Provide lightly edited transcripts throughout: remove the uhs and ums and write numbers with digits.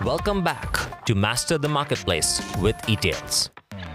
Welcome back to Master the Marketplace with eTails.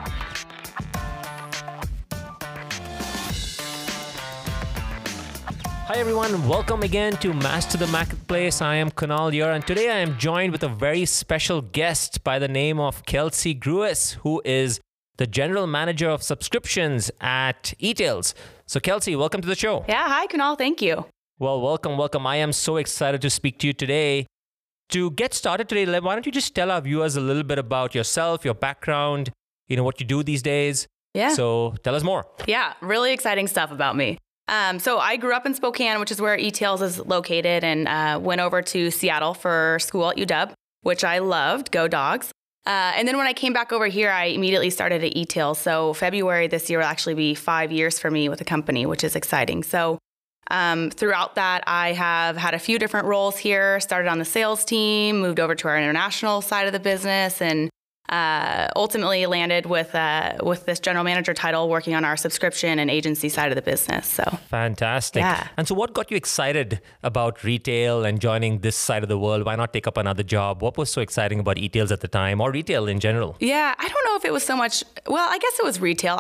Hi everyone, welcome again to Master the Marketplace. I am Kunal here, and today I am joined with a very special guest by the name of Kelsey Gruis, who is the General Manager of Subscriptions at eTails. So Kelsey, welcome to the show. Yeah, hi Kunal, thank you. Well, welcome. I am so excited to speak to you today. To get started today, why don't you just tell our viewers a little bit about yourself, your background, what you do these days. Yeah. So tell us more. Yeah, really exciting stuff about me. So I grew up in Spokane, which is where eTails is located, and went over to Seattle for school at UW, which I loved. Go Dogs. And then when I came back over here, I immediately started at eTails. So February this year will actually be 5 years for me with the company, which is exciting. So throughout that, I have had a few different roles here. Started on the sales team, moved over to our international side of the business, and ultimately landed with this general manager title, working on our subscription and agency side of the business. So fantastic. Yeah. And so what got you excited about retail and joining this side of the world? Why not take up another job? What was so exciting about eTails at the time, or retail in general? Yeah, I don't know if it was so much, well, I guess it was retail.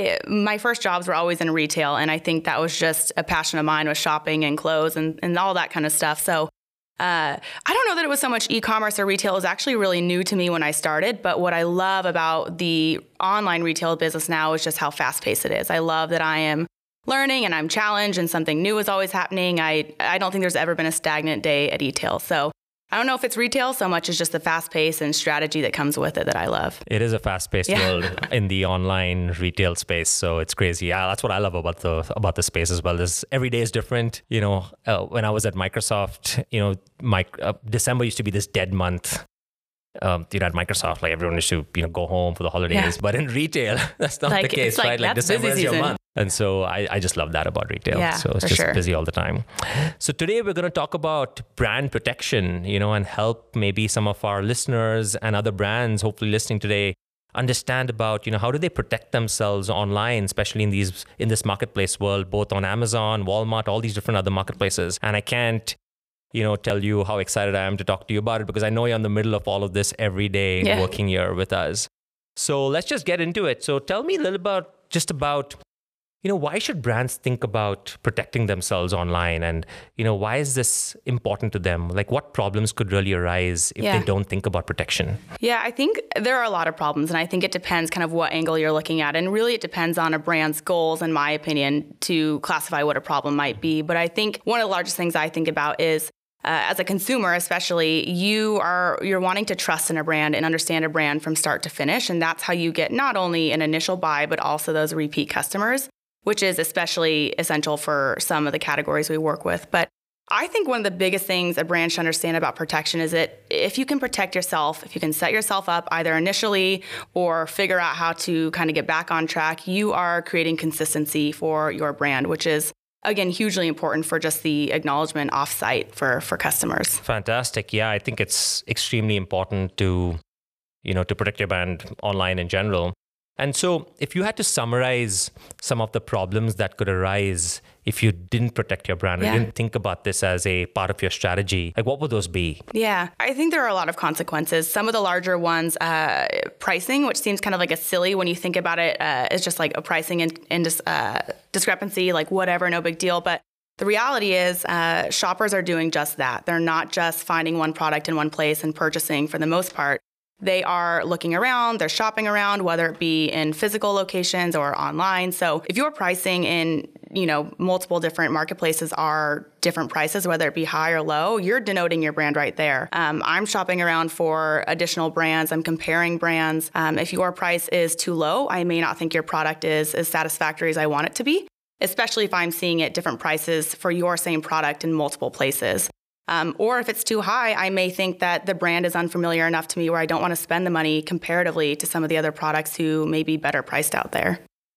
My first jobs were always in retail, and I think that was just a passion of mine, with shopping and clothes and all that kind of stuff. So I don't know that it was so much e-commerce or retail. It was actually really new to me when I started. But what I love about the online retail business now is just how fast-paced it is. I love that I am learning and I'm challenged and something new is always happening. I don't think there's ever been a stagnant day at eTails. So I don't know if it's retail so much as just the fast pace and strategy that comes with it that I love. It is a fast-paced world in the online retail space, so it's crazy. Yeah, that's what I love about the space as well. Every day is different. When I was at Microsoft, December used to be this dead month. At Microsoft, like everyone used to go home for the holidays. Yeah. But in retail, that's not the case, right? Like December is your month. And so I just love that about retail. Yeah, so it's just busy all the time. So today we're going to talk about brand protection, and help maybe some of our listeners and other brands, hopefully listening today, understand about, how do they protect themselves online, especially in this marketplace world, both on Amazon, Walmart, all these different other marketplaces. And I can't tell you how excited I am to talk to you about it, because I know you're in the middle of all of this every day working here with us. So let's just get into it. So tell me a little about why should brands think about protecting themselves online, and, why is this important to them? Like, what problems could really arise if they don't think about protection? Yeah, I think there are a lot of problems, and I think it depends kind of what angle you're looking at. And really it depends on a brand's goals, in my opinion, to classify what a problem might be. But I think one of the largest things I think about is, as a consumer especially, you're wanting to trust in a brand and understand a brand from start to finish. And that's how you get not only an initial buy, but also those repeat customers, which is especially essential for some of the categories we work with. But I think one of the biggest things a brand should understand about protection is that if you can protect yourself, if you can set yourself up either initially or figure out how to kind of get back on track, you are creating consistency for your brand, which is, again, hugely important for just the acknowledgement offsite for customers. Fantastic. Yeah, I think it's extremely important to protect your brand online in general. And so if you had to summarize some of the problems that could arise if you didn't protect your brand or didn't think about this as a part of your strategy, like what would those be? Yeah, I think there are a lot of consequences. Some of the larger ones, pricing, which seems kind of like a silly when you think about it, it's just like a pricing and discrepancy, like whatever, no big deal. But the reality is shoppers are doing just that. They're not just finding one product in one place and purchasing for the most part. They are looking around, they're shopping around, whether it be in physical locations or online. So if your pricing in, multiple different marketplaces are different prices, whether it be high or low, you're denoting your brand right there. I'm shopping around for additional brands. I'm comparing brands. If your price is too low, I may not think your product is as satisfactory as I want it to be, especially if I'm seeing at different prices for your same product in multiple places. Or if it's too high, I may think that the brand is unfamiliar enough to me where I don't want to spend the money comparatively to some of the other products who may be better priced out there.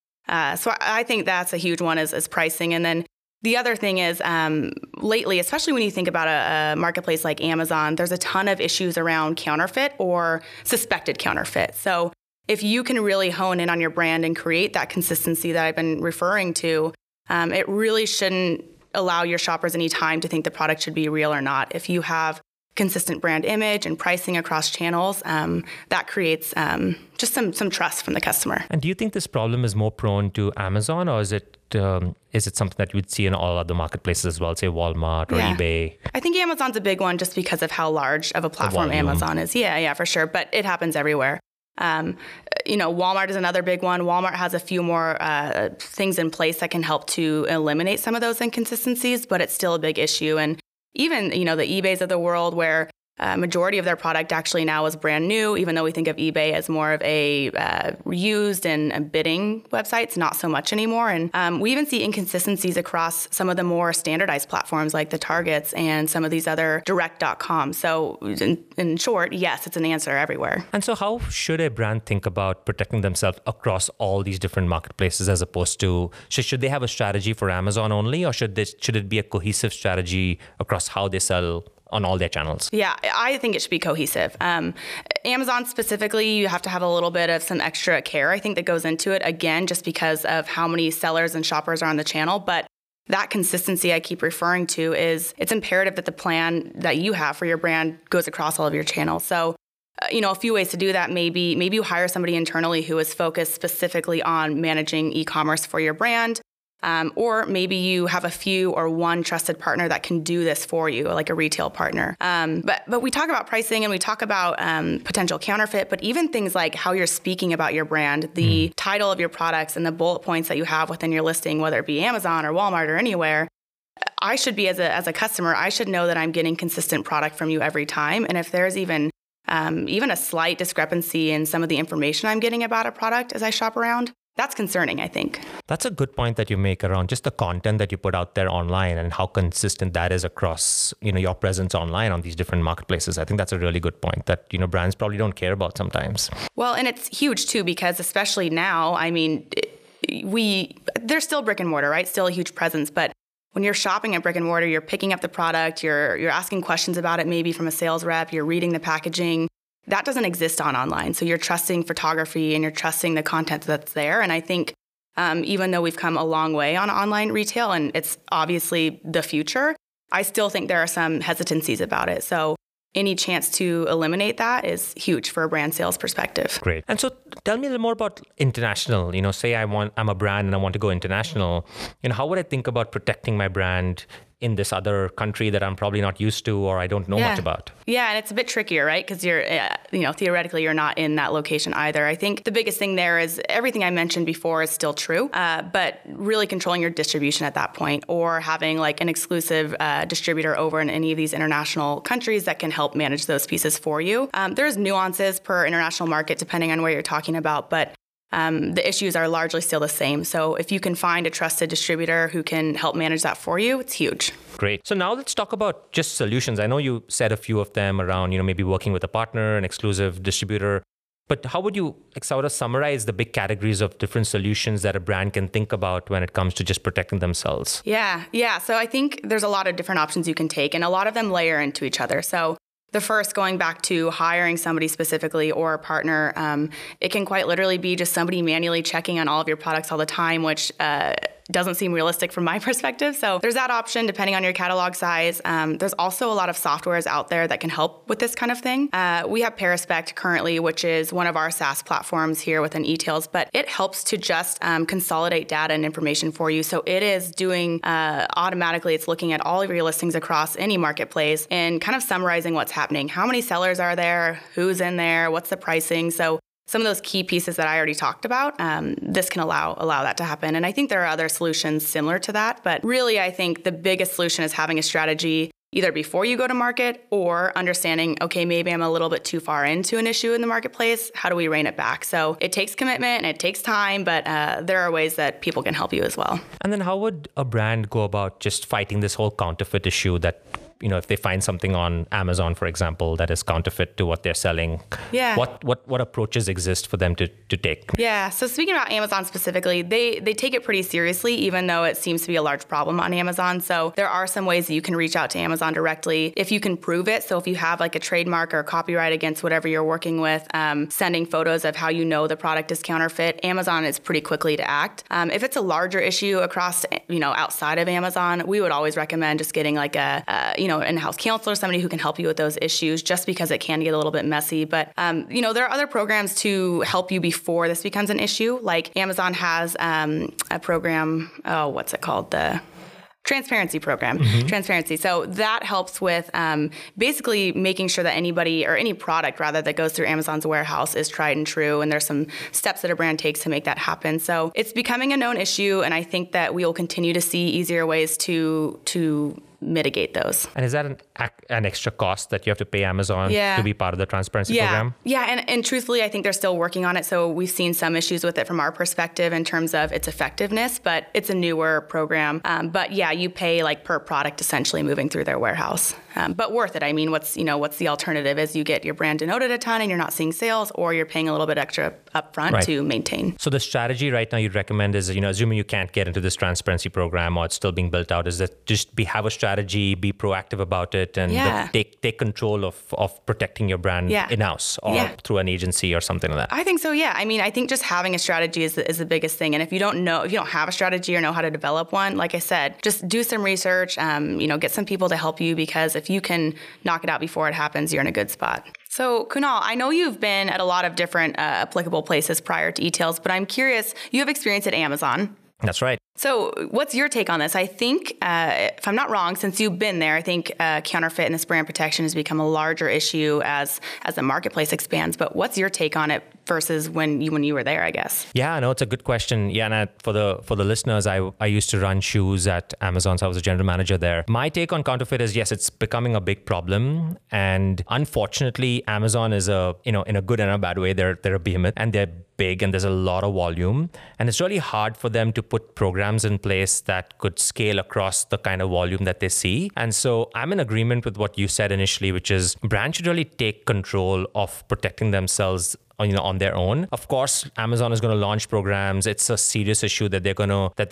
So I think that's a huge one is pricing. And then the other thing is lately, especially when you think about a marketplace like Amazon, there's a ton of issues around counterfeit or suspected counterfeit. So if you can really hone in on your brand and create that consistency that I've been referring to, it really shouldn't allow your shoppers any time to think the product should be real or not. If you have consistent brand image and pricing across channels, that creates just some trust from the customer. And do you think this problem is more prone to Amazon, or is it something that you would see in all other marketplaces as well, say Walmart or eBay? I think Amazon's a big one just because of how large of a platform Amazon is. Yeah, for sure. But it happens everywhere. Walmart is another big one. Walmart has a few more things in place that can help to eliminate some of those inconsistencies, but it's still a big issue. And even, the eBays of the world where majority of their product actually now is brand new, even though we think of eBay as more of a used and bidding websites, not so much anymore. And we even see inconsistencies across some of the more standardized platforms like the Targets and some of these other direct.com. So in short, yes, it's an answer everywhere. And so how should a brand think about protecting themselves across all these different marketplaces as opposed to, should they have a strategy for Amazon only, or should it be a cohesive strategy across how they sell on all their channels? Yeah, I think it should be cohesive. Amazon specifically, you have to have a little bit of some extra care, I think, that goes into it, again, just because of how many sellers and shoppers are on the channel. But that consistency I keep referring to it's imperative that the plan that you have for your brand goes across all of your channels. So, a few ways to do that, maybe you hire somebody internally who is focused specifically on managing e-commerce for your brand. Or maybe you have a few or one trusted partner that can do this for you, like a retail partner. But we talk about pricing and we talk about potential counterfeit, but even things like how you're speaking about your brand, the title of your products and the bullet points that you have within your listing, whether it be Amazon or Walmart or anywhere. I should be, as a customer, I should know that I'm getting consistent product from you every time. And if there's even a slight discrepancy in some of the information I'm getting about a product as I shop around, that's concerning, I think. That's a good point that you make around just the content that you put out there online and how consistent that is across, your presence online on these different marketplaces. I think that's a really good point that, brands probably don't care about sometimes. Well, and it's huge too, because especially now, there's still brick and mortar, right? Still a huge presence, but when you're shopping at brick and mortar, you're picking up the product, you're asking questions about it, maybe from a sales rep, you're reading the packaging. That doesn't exist on online. So you're trusting photography and you're trusting the content that's there. And I think even though we've come a long way on online retail and it's obviously the future, I still think there are some hesitancies about it. So any chance to eliminate that is huge for a brand sales perspective. Great. And so tell me a little more about international. Say I'm a brand and I want to go international. How would I think about protecting my brand in this other country that I'm probably not used to or I don't know much about? Yeah, and it's a bit trickier, right? Because you're, theoretically, you're not in that location either. I think the biggest thing there is everything I mentioned before is still true, but really controlling your distribution at that point or having like an exclusive distributor over in any of these international countries that can help manage those pieces for you. There's nuances per international market depending on where you're talking about, but the issues are largely still the same. So if you can find a trusted distributor who can help manage that for you, it's huge. Great. So now let's talk about just solutions. I know you said a few of them around, maybe working with a partner, an exclusive distributor. But how would you sort of summarize the big categories of different solutions that a brand can think about when it comes to just protecting themselves? Yeah. So I think there's a lot of different options you can take, and a lot of them layer into each other. So the first, going back to hiring somebody specifically or a partner, it can quite literally be just somebody manually checking on all of your products all the time, which doesn't seem realistic from my perspective. So there's that option depending on your catalog size. There's also a lot of softwares out there that can help with this kind of thing. We have Perispect currently, which is one of our SaaS platforms here within eTails, but it helps to just consolidate data and information for you. So it is doing automatically, it's looking at all of your listings across any marketplace and kind of summarizing what's happening. How many sellers are there? Who's in there? What's the pricing? So some of those key pieces that I already talked about, this can allow that to happen. And I think there are other solutions similar to that. But really, I think the biggest solution is having a strategy either before you go to market or understanding, okay, maybe I'm a little bit too far into an issue in the marketplace. How do we rein it back? So it takes commitment and it takes time, but there are ways that people can help you as well. And then how would a brand go about just fighting this whole counterfeit issue that, if they find something on Amazon, for example, that is counterfeit to what they're selling, what approaches exist for them to take? Yeah. So speaking about Amazon specifically, they take it pretty seriously, even though it seems to be a large problem on Amazon. So there are some ways that you can reach out to Amazon directly if you can prove it. So if you have like a trademark or copyright against whatever you're working with, sending photos of how the product is counterfeit, Amazon is pretty quickly to act. If it's a larger issue across, outside of Amazon, we would always recommend just getting like a an in-house counselor, somebody who can help you with those issues, just because it can get a little bit messy. But, there are other programs to help you before this becomes an issue. Like Amazon has a program, what's it called? The Transparency program. Transparency. So that helps with basically making sure that anybody or any product rather that goes through Amazon's warehouse is tried and true. And there's some steps that a brand takes to make that happen. So it's becoming a known issue. And I think that we will continue to see easier ways to mitigate those. And is that an extra cost that you have to pay Amazon to be part of the transparency program? Yeah. And truthfully, I think they're still working on it. So we've seen some issues with it from our perspective in terms of its effectiveness, but it's a newer program. But yeah, you pay like per product essentially moving through their warehouse. But worth it. I mean, what's the alternative is you get your brand denoted a ton and you're not seeing sales, or you're paying a little bit extra upfront to maintain. So the strategy right now you'd recommend is, assuming you can't get into this transparency program or it's still being built out, is that just have a strategy, be proactive about it, and take control of protecting your brand in-house or through an agency or something like that. I think so. Yeah. I mean, I think just having a strategy is the biggest thing. And if you don't have a strategy or know how to develop one, like I said, just do some research, get some people to help you, because if you can knock it out before it happens, you're in a good spot. So Kunal, I know you've been at a lot of different applicable places prior to eTails, but I'm curious, you have experience at Amazon. That's right. So what's your take on this? I think, if I'm not wrong, since you've been there, I think counterfeit and this brand protection has become a larger issue as the marketplace expands. But what's your take on it versus when you were there, I guess? Yeah, no, it's a good question. Yeah, and for the listeners, I used to run shoes at Amazon, so I was a general manager there. My take on counterfeit is, yes, it's becoming a big problem. And unfortunately, Amazon is in a good and a bad way, they're a behemoth, and they're big, and there's a lot of volume. And it's really hard for them to put programs in place that could scale across the kind of volume that they see. And so I'm in agreement with what you said initially, which is brands should really take control of protecting themselves on their own. Of course, Amazon is going to launch programs. It's a serious issue that they're going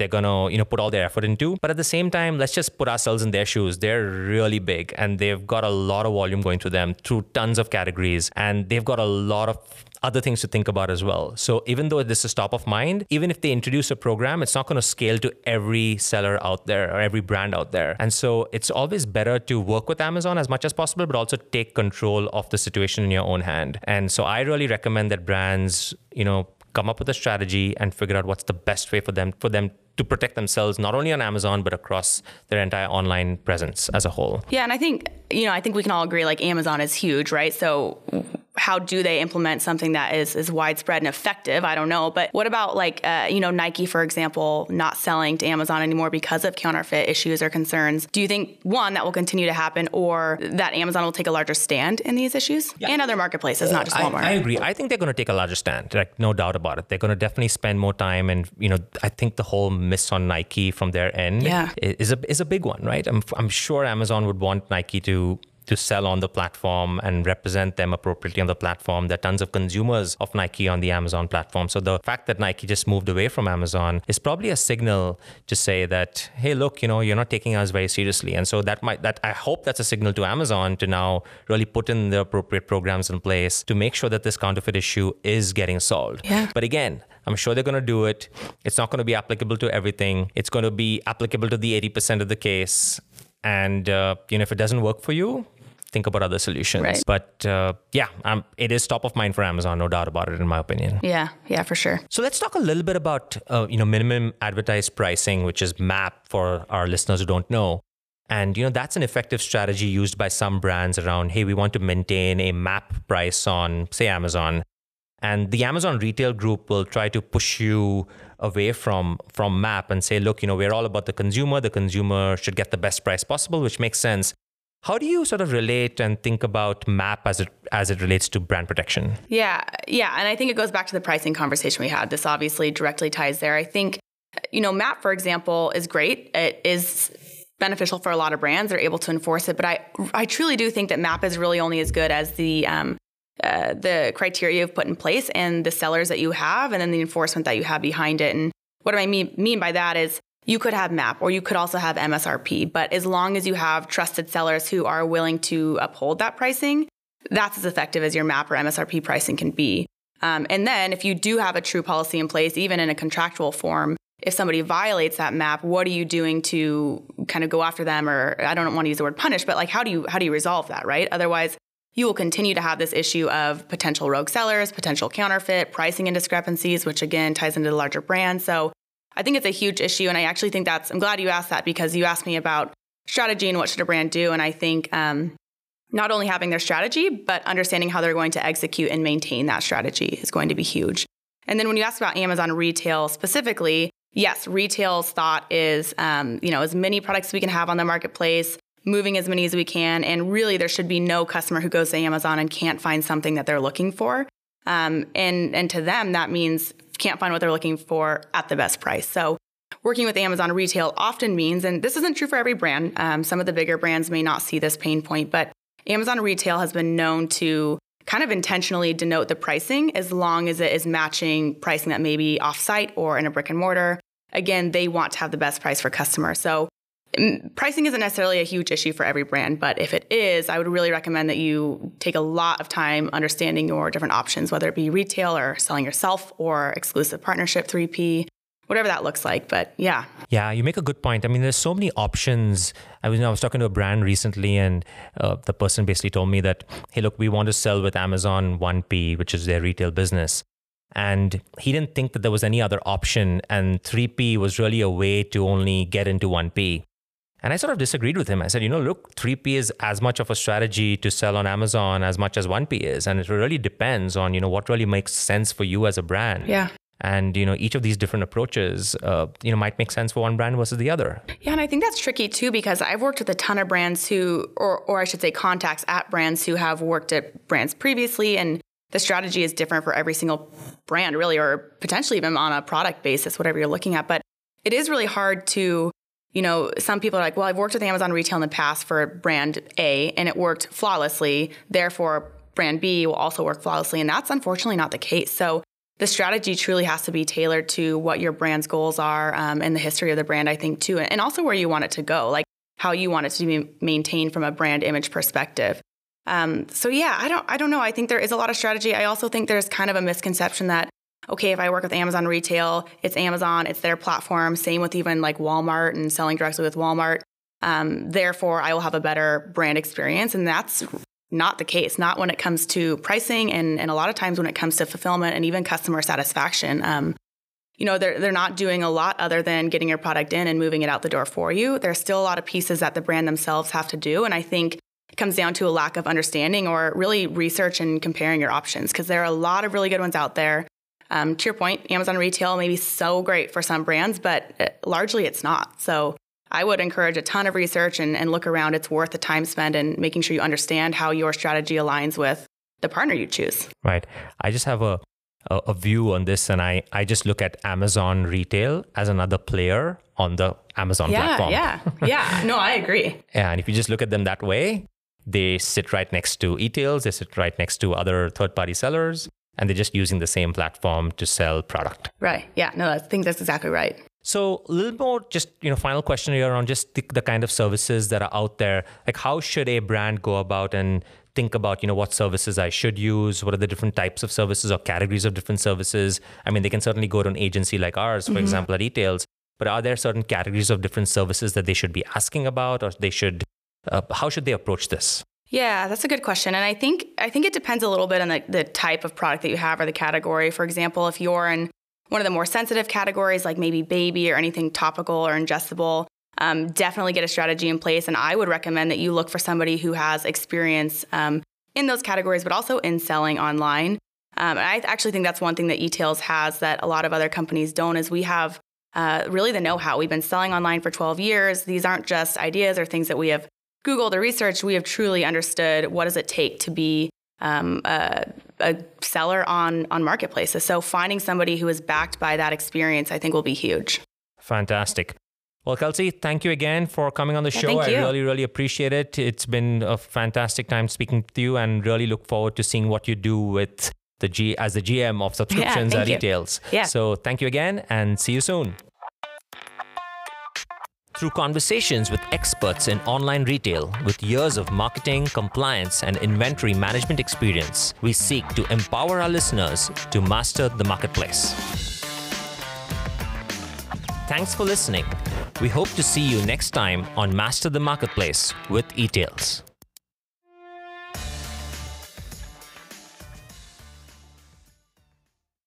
to put all their effort into. But at the same time, let's just put ourselves in their shoes. They're really big, and they've got a lot of volume going through them through tons of categories, and they've got a lot of other things to think about as well. So even though this is top of mind, even if they introduce a program, it's not going to scale to every seller out there or every brand out there. And so it's always better to work with Amazon as much as possible, but also take control of the situation in your own hand. And so I really recommend that brands, come up with a strategy and figure out what's the best way for them to protect themselves, not only on Amazon, but across their entire online presence as a whole. Yeah. And I think we can all agree, like, Amazon is huge, right? So how do they implement something that is widespread and effective? I don't know. But what about Nike, for example, not selling to Amazon anymore because of counterfeit issues or concerns? Do you think, one, that will continue to happen, or that Amazon will take a larger stand in these issues and other marketplaces, not just Walmart? I agree. I think they're going to take a larger stand, like, no doubt about it. They're going to definitely spend more time. And, I think the whole miss on Nike from their end is a big one, right? I'm sure Amazon would want Nike to sell on the platform and represent them appropriately on the platform. There are tons of consumers of Nike on the Amazon platform. So the fact that Nike just moved away from Amazon is probably a signal to say that, hey, look, you're not taking us very seriously. And so I hope that's a signal to Amazon to now really put in the appropriate programs in place to make sure that this counterfeit issue is getting solved. Yeah. But again, I'm sure they're going to do it. It's not going to be applicable to everything. It's going to be applicable to the 80% of the case. And, if it doesn't work for you, think about other solutions. Right. But it is top of mind for Amazon, no doubt about it, in my opinion. Yeah, for sure. So let's talk a little bit about, minimum advertised pricing, which is MAP for our listeners who don't know. And, that's an effective strategy used by some brands around, hey, we want to maintain a MAP price on, say, Amazon. And the Amazon retail group will try to push you away from MAP and say, look, we're all about the consumer. The consumer should get the best price possible, which makes sense. How do you sort of relate and think about MAP as it relates to brand protection? Yeah. And I think it goes back to the pricing conversation we had. This obviously directly ties there. I think, MAP, for example, is great. It is beneficial for a lot of brands. They're able to enforce it. But I truly do think that MAP is really only as good as the criteria you've put in place and the sellers that you have, and then the enforcement that you have behind it. And what I mean by that is, you could have MAP, or you could also have MSRP. But as long as you have trusted sellers who are willing to uphold that pricing, that's as effective as your MAP or MSRP pricing can be. And then if you do have a true policy in place, even in a contractual form, if somebody violates that map, what are you doing to kind of go after them? Or I don't want to use the word punish, but like, how do you resolve that, right? Otherwise, you will continue to have this issue of potential rogue sellers, potential counterfeit, pricing indiscrepancies, which again ties into the larger brand. So I think it's a huge issue. And I actually think I'm glad you asked that, because you asked me about strategy and what should a brand do. And I think not only having their strategy, but understanding how they're going to execute and maintain that strategy is going to be huge. And then when you ask about Amazon retail specifically, yes, retail's thought is, as many products as we can have on the marketplace, moving as many as we can. And really, there should be no customer who goes to Amazon and can't find something that they're looking for. And to them, that means can't find what they're looking for at the best price. So working with Amazon retail often means, and this isn't true for every brand, some of the bigger brands may not see this pain point, but Amazon retail has been known to kind of intentionally denote the pricing as long as it is matching pricing that may be offsite or in a brick and mortar. Again, they want to have the best price for customers. So pricing isn't necessarily a huge issue for every brand, but if it is, I would really recommend that you take a lot of time understanding your different options, whether it be retail or selling yourself or exclusive partnership, 3P, whatever that looks like. But yeah. Yeah, you make a good point. I mean, there's so many options. I was talking to a brand recently, and the person basically told me that, hey, look, we want to sell with Amazon 1P, which is their retail business. And he didn't think that there was any other option. And 3P was really a way to only get into 1P. And I sort of disagreed with him. I said, look, 3P is as much of a strategy to sell on Amazon as much as 1P is. And it really depends on, what really makes sense for you as a brand. Yeah. And, each of these different approaches, might make sense for one brand versus the other. Yeah. And I think that's tricky too, because I've worked with a ton of brands or I should say contacts at brands who have worked at brands previously. And the strategy is different for every single brand really, or potentially even on a product basis, whatever you're looking at. But it is really hard to, some people are like, well, I've worked with Amazon retail in the past for brand A and it worked flawlessly. Therefore, brand B will also work flawlessly. And that's unfortunately not the case. So the strategy truly has to be tailored to what your brand's goals are and the history of the brand, I think, too. And also where you want it to go, like how you want it to be maintained from a brand image perspective. So yeah, I don't know. I think there is a lot of strategy. I also think there's kind of a misconception that, okay, if I work with Amazon retail, it's Amazon, it's their platform. Same with even like Walmart and selling directly with Walmart. Therefore, I will have a better brand experience. And that's not the case, not when it comes to pricing and a lot of times when it comes to fulfillment and even customer satisfaction. They're not doing a lot other than getting your product in and moving it out the door for you. There's still a lot of pieces that the brand themselves have to do. And I think it comes down to a lack of understanding or really research and comparing your options, because there are a lot of really good ones out there. To your point, Amazon retail may be so great for some brands, but largely it's not. So I would encourage a ton of research and look around. It's worth the time spent and making sure you understand how your strategy aligns with the partner you choose. Right. I just have a view on this, and I just look at Amazon retail as another player on the Amazon platform. Yeah. No, I agree. And if you just look at them that way, they sit right next to e-tails, they sit right next to other third-party sellers, and they're just using the same platform to sell product. Right. Yeah. No, I think that's exactly right. So a little more just, final question here on just the kind of services that are out there. Like, how should a brand go about and think about, what services I should use? What are the different types of services or categories of different services? I mean, they can certainly go to an agency like ours, for example, at e-tails, but are there certain categories of different services that they should be asking about, or how should they approach this? Yeah, that's a good question. And I think it depends a little bit on the type of product that you have or the category. For example, if you're in one of the more sensitive categories, like maybe baby or anything topical or ingestible, definitely get a strategy in place. And I would recommend that you look for somebody who has experience in those categories, but also in selling online. And I actually think that's one thing that e-tails has that a lot of other companies don't, is we have really the know-how. We've been selling online for 12 years. These aren't just ideas or things that we have Googled or researched. We have truly understood what does it take to be a seller on marketplaces. So finding somebody who is backed by that experience, I think, will be huge. Fantastic. Well, Kelsey, thank you again for coming on the show. Thank you. I really, really appreciate it. It's been a fantastic time speaking to you, and really look forward to seeing what you do with as the GM of subscriptions at e-tails. Yeah. So thank you again, and see you soon. Through conversations with experts in online retail with years of marketing, compliance, and inventory management experience, we seek to empower our listeners to master the marketplace. Thanks for listening. We hope to see you next time on Master the Marketplace with eTails.